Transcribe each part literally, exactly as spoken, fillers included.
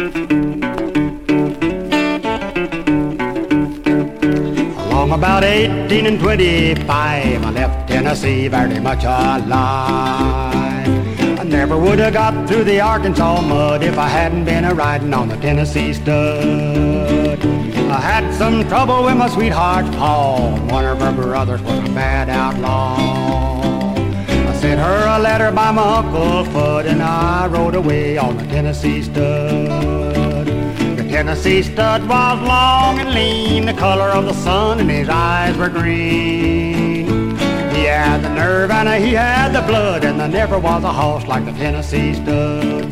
Along about eighteen and twenty-five, I left Tennessee very much alive. I never would have got through the Arkansas mud if I hadn't been a-riding on the Tennessee stud. I had some trouble with my sweetheart's paw. One of her brothers was a bad outlaw. I sent her a letter by my Uncle Fudd, and I rode away on the Tennessee stud. The Tennessee stud was long and lean, the color of the sun, and his eyes were green. He had the nerve and he had the blood, and there never was a horse like the Tennessee stud.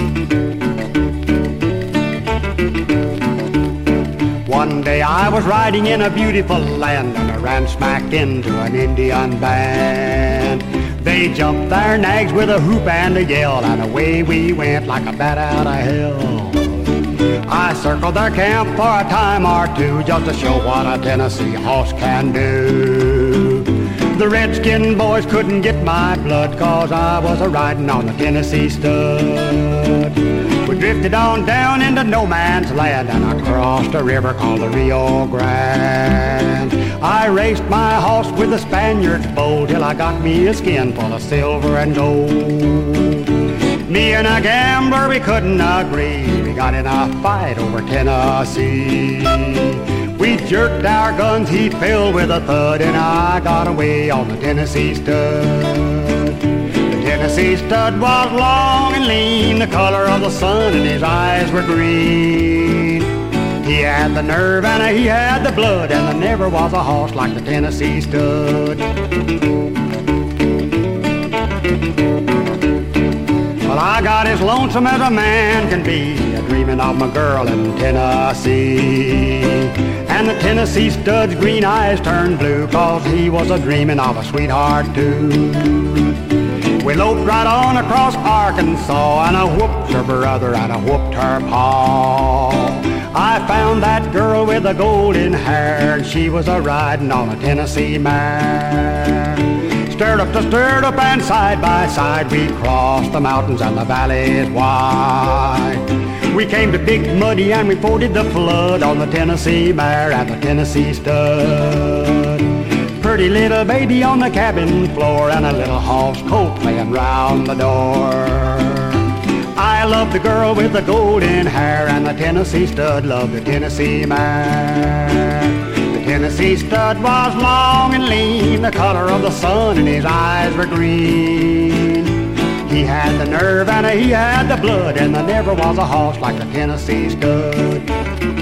One day I was riding in a beautiful land, and I ran smack into an Indian band. They jumped their nags with a whoop and a yell, and away we went like a bat out of hell. I circled their camp for a time or two just to show what a Tennessee horse can do. The redskin boys couldn't get my blood, 'cause I was a-riding on the Tennessee stud. We drifted on down into no man's land, and I crossed a river called the Rio Grande. I raced my horse with a Spaniard's bow till I got me a skin full of silver and gold. Me and a gambler, we couldn't agree. We got in a fight over Tennessee. We jerked our guns, he fell with a thud, and I got away on the Tennessee stud. The Tennessee stud was long and lean, the color of the sun, and his eyes were green. He had the nerve and he had the blood, and there never was a horse like the Tennessee stud. Well, I got as lonesome as a man can be, a-dreaming of my girl in Tennessee. And the Tennessee stud's green eyes turned blue, 'cause he was a-dreaming of a sweetheart too. We loped right on across Arkansas, and I whooped her brother and I whooped her paw. I found that girl with the golden hair, and she was a-riding on a Tennessee mare. Stirred up to stirred up, and side by side we crossed the mountains and the valleys wide. We came to Big Muddy and we forded the flood on the Tennessee mare and the Tennessee stud. Pretty little baby on the cabin floor, and a little horse colt playing round the door. I loved the girl with the golden hair, and the Tennessee stud loved the Tennessee mare. The Tennessee stud was long and lean, the color of the sun, and his eyes were green. He had the nerve and he had the blood, and there never was a horse like the Tennessee stud.